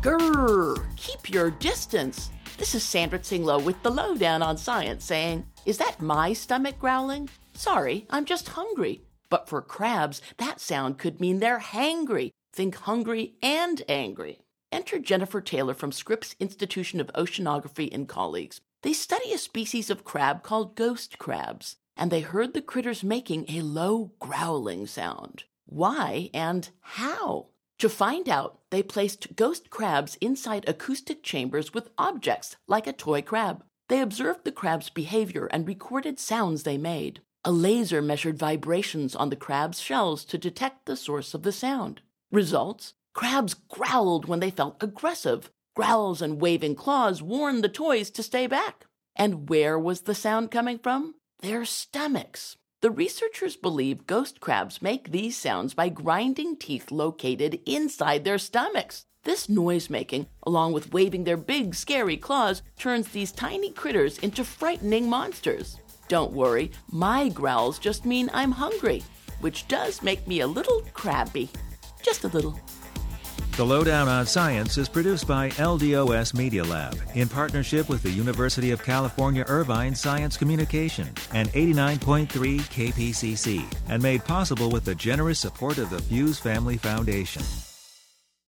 Grrr, keep your distance. This is Sandra Tsinglow with the Lowdown on Science saying, is that my stomach growling? Sorry, I'm just hungry. But for crabs, that sound could mean they're hangry. Think hungry and angry. Enter Jennifer Taylor from Scripps Institution of Oceanography and colleagues. They study a species of crab called ghost crabs, and they heard the critters making a low growling sound. Why and how? To find out, they placed ghost crabs inside acoustic chambers with objects like a toy crab. They observed the crab's behavior and recorded sounds they made. A laser measured vibrations on the crab's shells to detect the source of the sound. Results? Crabs growled when they felt aggressive. Growls and waving claws warned the toys to stay back. And where was the sound coming from? Their stomachs. The researchers believe ghost crabs make these sounds by grinding teeth located inside their stomachs. This noise-making, along with waving their big, scary claws, turns these tiny critters into frightening monsters. Don't worry, my growls just mean I'm hungry, which does make me a little crabby. Just a little. The Lowdown on Science is produced by LDOS Media Lab in partnership with the University of California Irvine Science Communication and 89.3 KPCC, and made possible with the generous support of the Fuse Family Foundation.